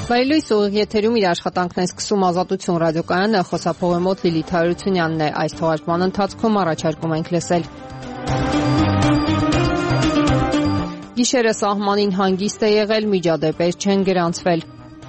Լույս ուղիղ եթերում իր աշխատանքն է սկսում Ազատություն ռադիոկայանը, խոսափողի մոտ Լիլիթ Հարությունյանն է։ Այս թողարկման ընթացքում առաջարկում ենք լսել. Գիշերը սահմանին հանգիստ է եղել, միջադեպեր չեն գրանցվել։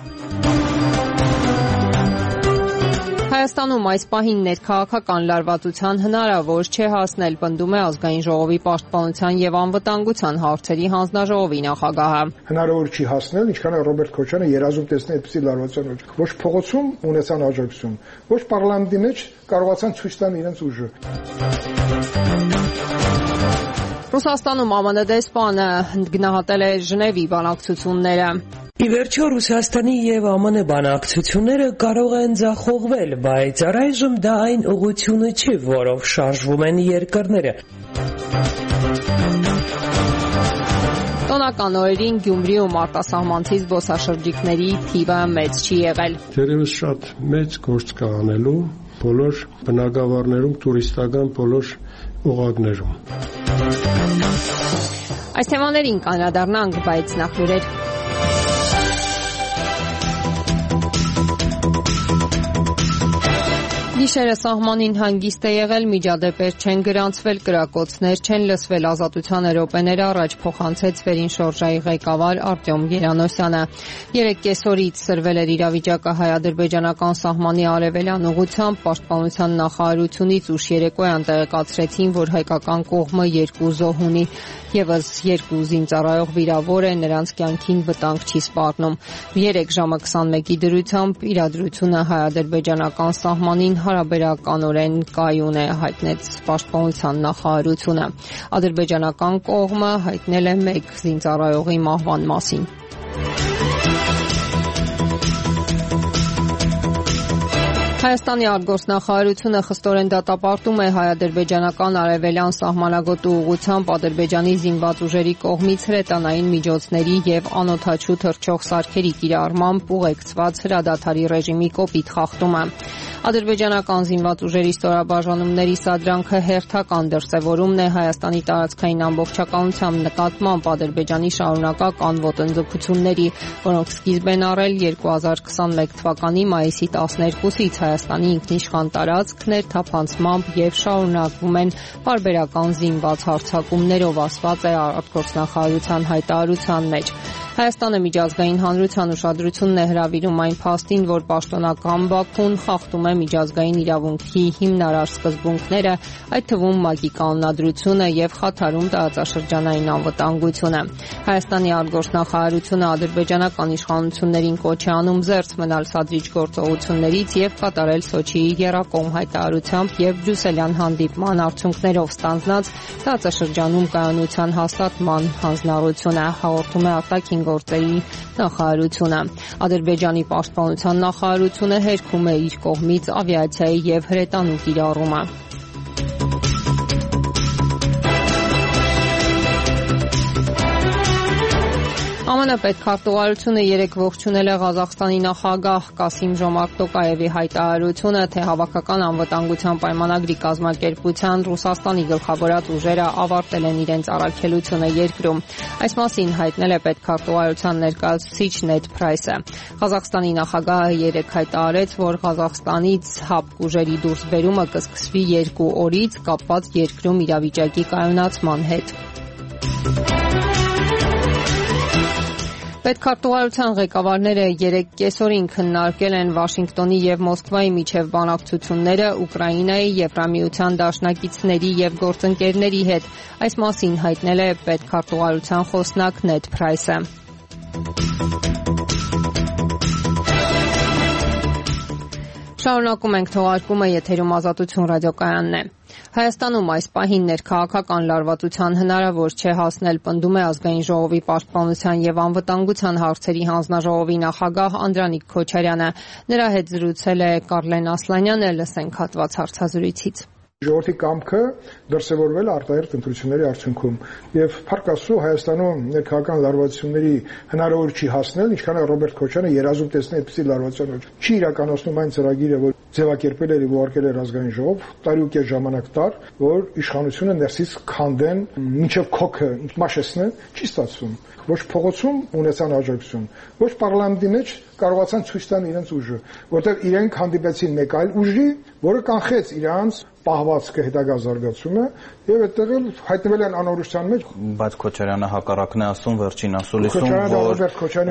Հայաստանում այս պահին ներքաղաքական լարվածության հնարավոր չէ հասնել, պնդում է Ազգային ժողովի պաշտպանության եւ անվտանգության հարցերի հանձնաժողովի նախագահը։ Հնարավոր չի հասնել, ինչքան է Ռոբերտ Քոչարյանը երազում տեսնել այդպիսի լարվածության օգուտ։ Ոչ փողոցում ունեցան աջակցություն, ոչ պարլամենտի մեջ կարողացան ցույց տալ իրենց ուժը։ Ռուսաստանում ԱՄՆ դեսպանը գնահատել է Ժնևի բանակցությունները։ Ի վերջո Ռուսաստանի եւ ԱՄՆ բանակցությունները կարող են ձախողվել, բայց առայժմ դա այն ուղղությունը չի, որով շարժվում են երկրները։ Տոնական օրերին Գյումրիում արտասահմանցի զբոսաշրջիկների թիվը մեծ չի եղել։ Դերևս շատ մեծ գործ կա անելու բոլոր բնակավարներում, տուրիստական բոլոր ուղղակներում։ Այս թեմաներին կանրադառնանք, բայց նախ լուրեր։ Գիշերը սահմանին հանգիստ է եղել, միջադեպեր չեն գրանցվել, կրակոցներ չեն լսվել, Ազատության րոպեներ առաջ փոխանցեց Վերին շորժայի ղեկավար Արտյոմ Գերանոսյանը։ 3 կեսօրից սրվել էր իրավիճակը հայ-ադրբեջանական սահմանի արևելյան ուղղությամբ, պաշտպանության նախարարությունից ուշ երեկոյան տեղեկացրեցին, որ հայկական կողմը 2 զոհ ունի, եւս 2 զինծառայող վիրավոր է, նրանց կյանքին վտանգ չի սպառնում։ 3 ժամը 21-ի դրությամբ իրադրությունը հայ-ադրբեջանական սահմանին հարաբերականորեն կայուն է, հայտնեց պաշտպանության նախարարությունը։ Ադրբեջանական կողմը հայտնել է 1 զինծառայողի մահվան մասին։ Հայաստանի արտգործնախարարությունը խստորեն դատապարտում է հայ-ադրբեջանական արևելյան սահմանագոտու ուղղությամբ Ադրբեջանի զինված ուժերի կողմից հրետանային միջոցների եւ անօդաչու թռչող սարքերի կիրառմամբ ուղեկցված հրադադարի ռեժիմի կոպիտ խախտումը։ Ադրբեջանական զինված ուժերի ստորաբաժանումների սադրանքը հերթական դրսևորումն է Հայաստանի տարածքային ամբողջականության նկատմամբ Ադրբեջանի շարունակական ոտնձգությունների, որոնք սկիզբ են առել 2021 թվականի մայիսի 12-ից Հայաստանի ինքնիշխան տարածքներ թափանցմամբ եւ շարունակվում են պարբերական զինված հարձակումներով, ասված է արտգործնախարարության հայտարարության մեջ։ Հայաստանը միջազգային հանրության ուշադրությունն է հրավիրում այն փաստին, որ պաշտոնական Բաքուն խախտում է միջազգային իրավունքի հիմնարար սկզբունքները, այդ թվում ՄԱԿ-ի կանոնադրությունը եւ խաթարում տարածաշրջանային անվտանգությունը։ Հայաստանի արտգործնախարարությունը ադրբեջանական իշխանություններին կոչ է անում զերծ մնալ սադրիչ գործողություններից եւ կատարել Սոչիի եռակողմ հայտարարությամբ եւ բրյուսելյան հանդիպման արդյունքներով ստանձնած տարածաշրջանում կայունության հաստատման հանձնառությունը, հաղորդում է արտաքին գործերի նախարարությունը։ Ադրբեջանի պաշտպանության նախարարությունը հերքում է իր կողմից ավիացիայի եւ հրետանու կիրառումը։ ԱՄՆ պետքարտուղարությունը 3 ողջունել է Ղազախստանի նախագահ Կասիմ-Ժոմարտ Տոկաևի հայտարարությունը, թե հավաքական անվտանգության պայմանագրի կազմակերպության Ռուսաստանի գլխավորած ուժերը ավարտել են իրենց առաքելությունը երկրում։ Այս մասին հայտնել է պետքարտուղարության ներկայացուցիչ Նեդ Փրայսը։ Ղազախստանի նախագահը 3 հայտարարեց, որ Ղազախստանից ՀԱՊԿ ուժերի դուրսբերումը կսկսվի 2 օրից կապված երկրում իրավիճակի կայունացման հետ։ Պետքարտուղարության ղեկավարները 3 կեսօրին քննարկել են Վաշինգտոնի եւ Մոսկվայի միջև բանակցությունները Ուկրաինայի, Եվրամիության դաշնակիցների եւ գործընկերների հետ։ Այս մասին հայտնել է պետքարտուղարության խոսնակ Նեդ Փրայսը։ Շարունակում ենք թողարկումը, եթերում Ազատություն ռադիոկայանն է։ Հայաստանում այս պահին ներքաղաքական լարվածության հնարավոր չէ հասնել, պնդում է Ազգային ժողովի պաշտպանության եւ անվտանգության հարցերի հանձնաժողովի նախագահ Անդրանիկ Քոչարյանը։ Նրա հետ զրուցել է Կարլեն Ասլանյանը, լսենք հատված հարցազրույցից։ Ժողովրդի կամքը դրսևորվել արտահերթ ընտրությունների արդյունքում եւ փառք Աստծո Հայաստանում ներքաղաքական լարվածությունների հնարավոր չի հասնել, ինչքան է Ռոբերտ Քոչարյանը երազում տեսնել այդպիսի լարվածության օգուտ։ Չի իրականացնում այն ծրագիրը, որ ձևակերպել էր ուղարկել էր ազգային ժողով, տարիուկես ժամանակ տար, որ իշխանությունը ներսից քանդեն, մինչև քոքը մաշեսնեն, չի ստացվում։ Ոչ փողոցում ունեցան աջակցություն, ոչ պարլամենտի մեջ կարողացան ցույց տան իրենց ուժը, որտեղ իրենք հանդիպեցին մեկ այլ ուժի, որը կանխեց իրանց պահվածքը հետագա զարգացումը եւ այդտեղ էլ հայտնվել են անորոշության մեջ։ Բայց Քոչարյանը հակառակն է ասում վերջին ասուլիսում, որ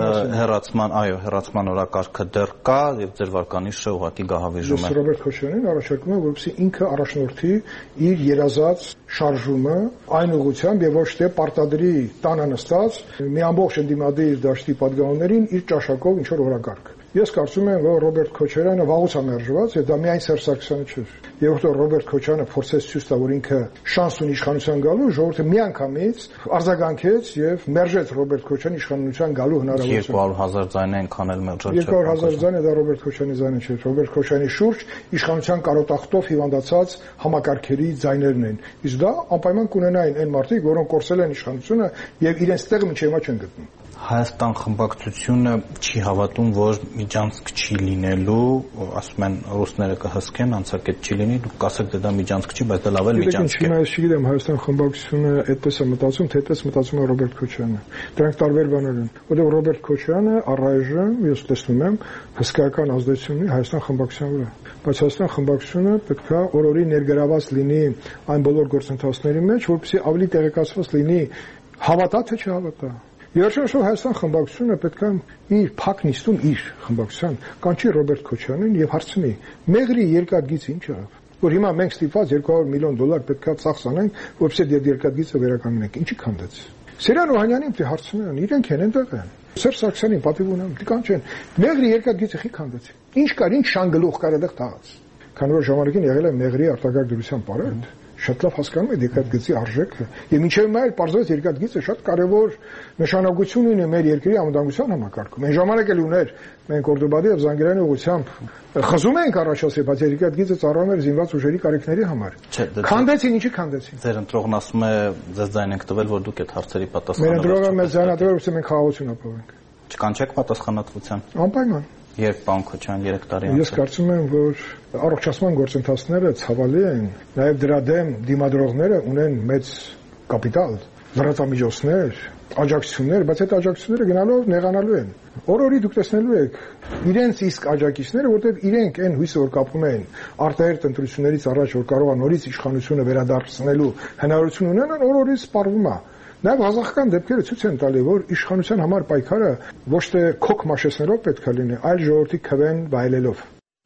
հեռացման օրակարգը դեռ կա եւ ձեր վարկանիշը ուղղակի գահավիժում է։ Ռոբերտ Քոչարյանին առաջարկում է, որպեսզի ինքը առաջնորդի իր երազած շարժումը այն ուղղությամբ եւ ոչ թե պարտադրի տանը նստած մի ամբողջ ընդդիմադիր դաշտի падգամավորներին իր ճաշակով ինչ որ օրակարգ։ Ես կարծում եմ, որ Ռոբերտ Քոչարյանը վաղուց ամերժված եւ դա միայն Սերժ Սարգսյանը չէր։ Եվ որտեղ Ռոբերտ Քոչարյանը փորձեց ցույց տալ, որ ինքը շանս ունի իշխանության գալու, ժողովուրդը միանգամից արձագանքեց եւ մերժեց Ռոբերտ Քոչարյանի իշխանության գալու հնարավորությունը։ 200,000 ձայն են քանել մերժել։ 200,000 ձայնը դա Ռոբերտ Քոչարյանի ձայնը չէ։ Ռոբերտ Քոչարյանի շուրջ իշխանության կարոտախտով հիվանդացած համակարգերի ձայներն են։ Իսկ դա անպայման կունենային այն մարդիկ, որոնք կորցրել են իշխանությունը եւ իրենց տեղը մինչեւ հիմա չեն գտնում։ Հայաստան խմբակցությունը չի հավատում, որ միջանցք չի լինելու, ասում են ռուսները կհսկեն, անցակետ չի լինի, դուք կասեք դա միջանցք չի, բայց դա լավ էլ միջանցք է։ Ես չգիտեմ, Հայաստան խմբակցությունը այդպես է մտածում, թե այդպես մտածում է Ռոբերտ Քոչարյանը։ Դրանք տարբեր բաներ են, որովհետև Ռոբերտ Քոչարյանը առայժմ, ես տեսնում եմ, հսկայական ազդեցություն ունի Հայաստան խմբակցության վրա։ Բայց Հայաստան խմբակցությունը պետք է օրորի ներգրաված լինի այն բոլոր գործընթացների մեջ, որպեսզի ավելի տեղեկացված լինի հավատա թե չհավատա։ Երջանք Հայաստան խմբակցությունը պետք է իր փակ նիստում իր խմբակցության կանչի Ռոբերտ Քոչարյանին եւ հարցնի. «Մեղրի երկաթգիծը ինչ է»։ Որ հիմա մենք ստիպված $200 միլիոն պետք է ծախսանենք, որպեսզի այդ երկաթգիծը վերականգնենք։ Ինչի քանդեց։ Սերյան Օհանյանին պետք է հարցնեն, իրենք են այնտեղ են։ Սերժ Սարգսյանին պատիվ ունեմ, դի կանչեն։ Մեղրի երկաթգիծը խի քանդեց։ Ինչ կար, ինչ շանգլուխ կար այդտեղ տաղած։ Քանի որ ժամանակին եղել է մեղրի արտակարգ դրության պարենտ, շատ լավ հասկանում եք երկաթգծի արժեքը եւ մինչեւ հիմա էլ պարզվեց երկաթգիծը շատ կարեւոր նշանակություն ունի մեր երկրի անվտանգության համակարգում։ Այն ժամանակ էլ ուներ մենք Օրդոբադի եւ Զանգերանի ուղղությամբ խզում ենք առաջացել, բայց երկաթգիծը ծառայում էր զինված ուժերի կարիքների համար։ Քանդեցին, ինչի քանդեցին։ Ձեր ընտրողն ասում է ձեզ ձայն ենք տվել, որ դուք այդ հարցերի պատասխանը։ Մեր ընտրողը մեզ ձայն տվել, որ մենք խաղաղություն ապահովենք։ Չկանչեք պատասխանատվության։ Անպայման։ Երբ պարոն Քոչարյան 3 տարի անց։ Ես կարծում եմ, որ առողջացման գործընթացները ցավալի են, նաև դրա դեմ դիմադրողները ունեն մեծ կապիտալ, լրատվամիջոցներ, աջակցություններ, բայց այդ աջակցությունները գնալով նեղանալու են։ Օրորի դուք տեսնելու եք իրենց իսկ աջակիցները, որտեղ իրենք այն հույսը որ կապում են արտահերտ ընտրություններից առաջ, որ կարող է նորից իշխանությունը վերադարձնելու հնարավորություն ունենան, օրորի սպառվում է։ Նաև ազգական դեպքերը ցույց են տալի, որ իշխանության համար պայքարը ոչ թե քոք մաշեսներով պետք է լինի, այլ ժողովրդի քվեն վայելելով։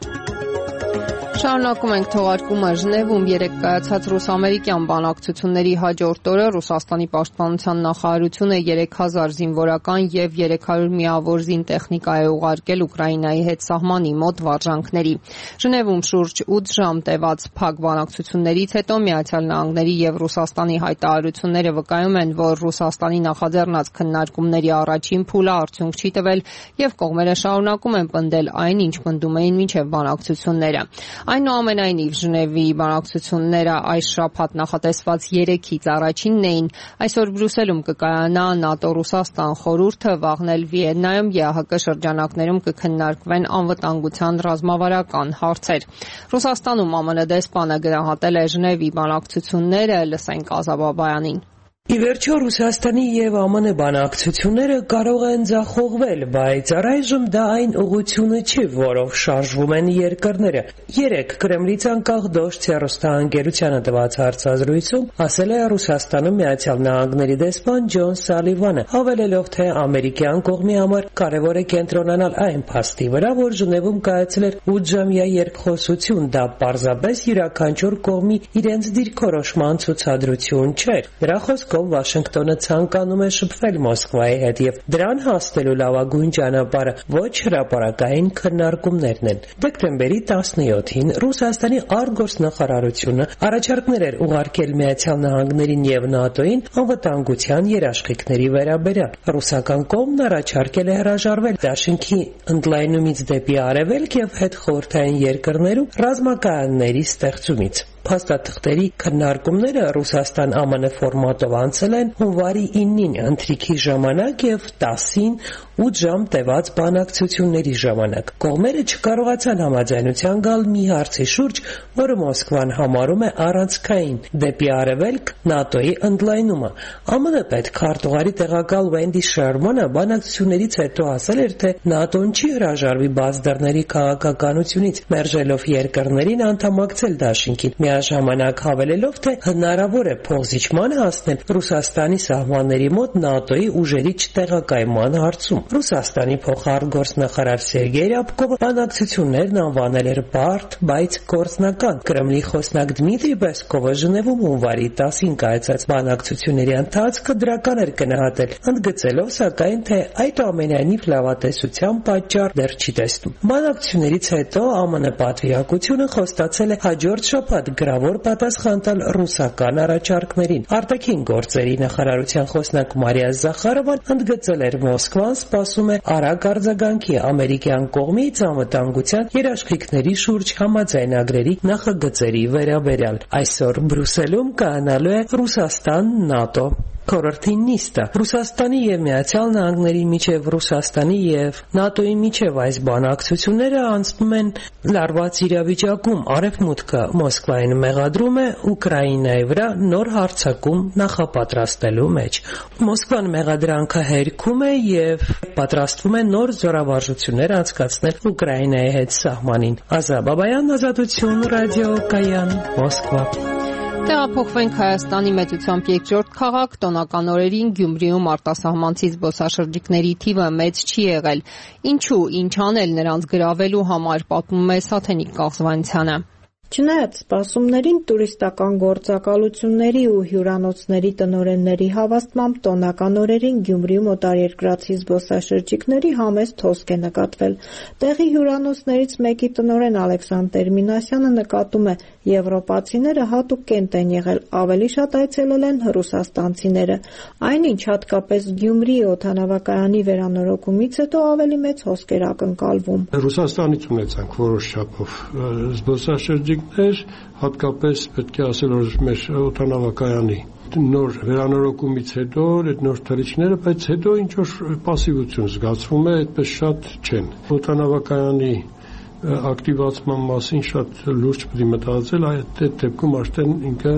Շարունակում ենք թողարկումը Ժնևում երեկ կայացած ռուս-ամերիկյան բանակցությունների հաջորդ օրը Ռուսաստանի պաշտպանության նախարարությունը 3000 զինվորական եւ 300 միավոր զինտեխնիկա է ուղարկել Ուկրաինայի հետ սահմանի մոտ վարժանքների։ Ժնևում շուրջ 8 ժամ տևած փակ բանակցություններից հետո Միացյալ Նահանգների եւ Ռուսաստանի հայտարարությունները վկայում են, որ Ռուսաստանի նախաձեռնած քննարկումների առաջին փուլը արդյունք չի տվել եւ կողմերը շարունակում են պնդել այն, ինչ պնդում էին մինչեւ բանակցությունները։ Այնուամենայնիվ Ժնևի բանակցությունները այս շաբաթ նախատեսված 3-ից առաջինն էին։ Այսօր Բրյուսելում կկայանա ՆԱՏՕ-Ռուսաստան խորհուրդը, վաղն էլ Վիեննայում ԵԱՀԿ շրջանակներում կքննարկվեն անվտանգության ռազմավարական հարցեր։ Ռուսաստանում ԱՄՆ դեսպանը գնահատել է Ժնևի բանակցությունները, լսենք Ազա Բաբայանին։ Ի վերջո Ռուսաստանի եւ ԱՄՆ բանակցությունները կարող են ձախողվել, բայց առայժմ դա այն ուղղությունը չի, որով շարժվում են երկրները։ Երեկ Կրեմլից անկախ Դոշտ հեռուստաընկերությանը տված հարցազրույցում ասել է Ռուսաստանում Միացյալ Նահանգների դեսպան Ջոն Սալիվանը, հավելելով, թե ամերիկյան կողմի համար կարևոր է կենտրոնանալ այն փաստի վրա, որ Ժնևում կայացել էր 8-ժամյա երկխոսություն, դա պարզապես յուրաքանչյուր կողմի իրենց դիրքորոշման ցուցադրություն չէր։ Նրա խոսքով Վաշինգտոնը ցանկանում է շփվել Մոսկվայի հետ եւ դրան հասնելու լավագույն ճանապարհը ոչ հրապարակային քննարկումներն են։ Դեկտեմբերի 17-ին Ռուսաստանի արտգործնախարարությունը առաջարկներ էր ուղարկել Միացյալ Նահանգներին եւ ՆԱՏՕ-ին անվտանգության երաշխիքների վերաբերյալ։ Ռուսական կողմն առաջարկել է հրաժարվել դաշինքի ընդլայնումից դեպի արևելք եւ հետխորհրդային երկրներում ռազմակայանների ստեղծումից։ Փաստաթղթերի քննարկումները Ռուսաստան-ԱՄՆ ֆորմատով անցել են հունվարի 9-ին ընթրիքի ժամանակ եւ 10-ին 8 ժամ տևած բանակցությունների ժամանակ։ Կողմերը չկարողացան համաձայնության գալ մի հարցի շուրջ, որը Մոսկվան համարում է առանցքային դեպի արևելք ՆԱՏՕ-ի ընդլայնումը։ ԱՄՆ պետքարտուղարի տեղակալ Վենդի Շերմանը բանակցություններից հետո ասել էր, թե ՆԱՏՕ-ն չի հրաժարվի բաց դռների քաղաքականությունից, մերժելով երկրներին անդամակցել դաշինքին, միաժամանակ հավելելով, թե հնարավոր է փոխզիջման հասնել Ռուսաստանի սահմանների մոտ ՆԱՏՕ-ի ուժերի չտեղակայման հարցում։ Ռուսաստանի փոխարտգործնախարար Սերգեյ Ռյաբկովը բանակցություններն անվանել էր բարդ, բայց գործնական։ Կրեմլի խոսնակ Դմիտրի Պեսկովը Ժնևում հունվարի 10-ին կայացած բանակցությունների ընթացքը դրական էր գնահատել, ընդգծելով սակայն, թե այդուամենայնիվ լավատեսության պատճառ դեռ չի տեսնում։ Բանակցություններից հետո ԱՄՆ պատվիրակությունը խոստացել է հաջորդ շաբաթ գրավոր պատասխան տալ ռուսական առաջարկներին։ Արտաքին գործերի նախարարության խոսնակ Մարիա Զախարովան ընդգծել էր Մոսկվան սպասում է արագ արձագանքի ամերիկյան կողմից անվտանգության երաշխիքների շուրջ համաձայնագրերի նախագծերի վերաբերյալ։ Այսօր Բրյուսելում կայանալու է Ռուսաստան-ՆԱՏՕ խորհրդի նիստը։ Ռուսաստանի եւ Միացյալ Նահանգների միջև Ռուսաստանի եւ ՆԱՏՕ-ի միջև այս բանակցությունները անցնում են լարված իրավիճակում։ Արևմուտքը Մոսկվային մեղադրում է Ուկրաինայի վրա նոր հարձակում նախապատրաստելու մեջ։ Մոսկվան մեղադրանքը հերքում է եւ պատրաստվում է նոր զորավարժություններ անցկացնել Ուկրաինայի հետ սահմանին։ Ազա Բաբայան, Ազատություն, ռադիոկայան, Մոսկվա։ Տեղափոխվենք Հայաստանի մեծությամբ երկրորդ քաղաք, տոնական օրերին Գյումրիում արտասահմանցի զբոսաշրջիկների թիվը մեծ չի եղել։ Ինչու, ինչ անել նրանց գրավելու համար, պատմում է Սաթենիկ Կաղզվանցյանը։ Չնայած սպասումներին, տուրիստական գործակալությունների ու հյուրանոցների տնօրենների հավաստմամբ տոնական օրերին Գյումրիում օտարերկրացի զբոսաշրջիկների համեստ հոսք է նկատվել։ Տեղի հյուրանոցներից մեկի տնօրեն Ալեքսանդր Մինասյանը նկատում է, եվրոպացիները հատուկ կենտ են եղել, ավելի շատ այցելել են ռուսաստանցիները։ Այնինչ, հատկապես Գյումրիի օդանավակայանի վերանորոգումից հետո ավելի մեծ հոսք էր ակնկալվում։ Ռուսաստանից ունեցանք որոշ չափով զբոսաշրջիկներ, հատկապես պետք է ասել, որ մեր օդանավակայանի նոր վերանորոգումից հետո այդ նոր թռիչքները, բայց հետո ինչ որ պասիվություն զգացվում է, այդպես շատ չեն։ Օդանավակայանի ակտիվացման մասին շատ լուրջ պետք է մտածել, այդ դեպքում արդեն ինքը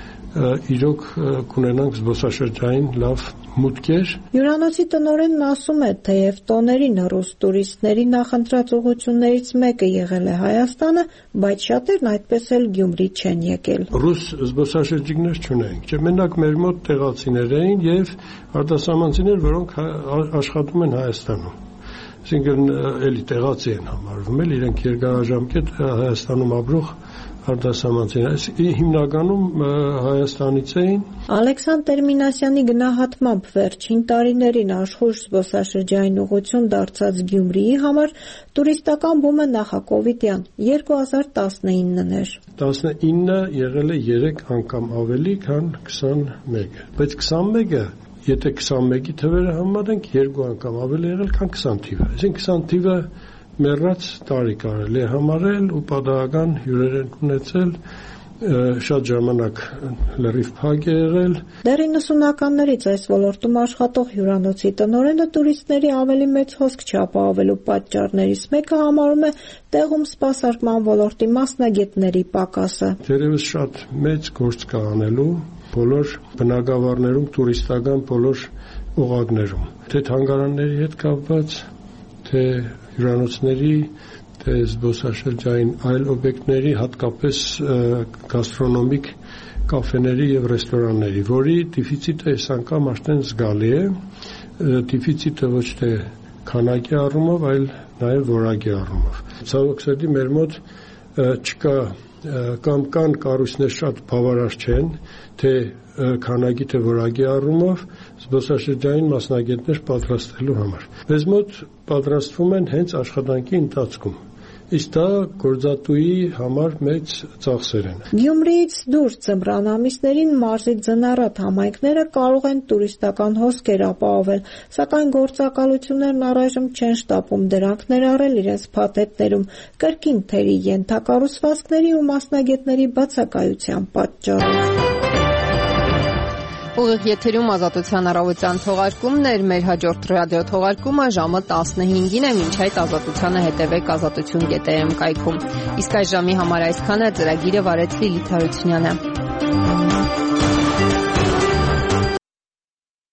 իրոք կունենանք զբոսաշրջային լավ մուտքեր։ Հյուրանոցի տնօրենն ասում է, թեև տոներին ռուս տուրիստների նախընտրած ուղղություններից մեկը եղել է Հայաստանը, բայց շատերն այդպես էլ Գյումրի չեն եկել։ Ռուս զբոսաշրջիկներ չունենք, չէ՞ մենակ մեր մոտ տեղացիներ էին եւ արտասահմանցիներ, որոնք աշխատում են Հայաստանում։ Այսինքն էլի տեղացի են համարվում, իրենք երկարաժամկետ Հայաստանում ապրող արտասահմանցիներ, հիմնականում Հայաստանից էին։ Ալեքսանդր Մինասյանի գնահատմամբ վերջին տարիներին աշխույժ զբոսաշրջային ուղղություն դարձած Գյումրիի համար տուրիստական բումը նախակովիդյան 2019-ն էր։ 19-ը եղել է 3 անգամ ավելի, քան 21-ը, բայց 21-ը եթե 21-ի թվերը համարենք, 2 անգամ ավելի եղել, քան 20 թիվը։ Այսինքն 20 թիվը մեռած տարի կարելի է համարել ու պատահական հյուրեր են ունեցել, շատ ժամանակ լրիվ փակ է եղել։ Դեռ 90-ականներից այս ոլորտում աշխատող հյուրանոցի տնօրենը տուրիստների ավելի մեծ հոսք չապահովելու պատճառներից մեկը համարում է տեղում սպասարկման ոլորտի մասնագետների պակասը։ Դերևս շատ մեծ գործ կա անելու բոլոր բնակավարներում, տուրիստական բոլոր օղակներում, թե թանգարանների հետ կապված, թե հյուրանոցների, թե զբոսաշրջային այլ օբյեկտների, հատկապես գաստրոնոմիկ կաֆեների եւ ռեստորանների, որի դեֆիցիտը այս անգամ արդեն զգալի է, դեֆիցիտը ոչ թե քանակի առումով, այլ նաեւ որակի առումով։ Ցավոք սրտի մեր մոտ չկա կամ կան կառույցներ շատ բավարար չեն, թե քանակի թե որակի առումով զբոսաշրջային մասնագետներ պատրաստելու համար։ Մեզ մոտ պատրաստվում են հենց աշխատանքի ընթացքում։ իսկ դա գործատուի համար մեծ ծախսեր են։ Գյումրիից դուրս ձմռան ամիսներին մարզի ձնառատ համայնքները կարող են տուրիստական հոսքեր ապահովել, սակայն գործակալություններն առայժմ չեն շտապում դրանք ներառել իրենց փաթեթներում կրկին թերի ենթակառուցվածքների ու մասնագետների բացակայության պատճառով։ Ուղիղ եթերում Ազատության առավոտյան թողարկումն էր, մեր հաջորդ ռադիո թողարկումը ժամը 15-ին է, մինչ այդ Ազատությանը հետևեք azatutun.am կայքում։ Իսկ այս ժամի համար այսքանը, ծրագիրը վարեց Լիլիթ Հարությունյանը։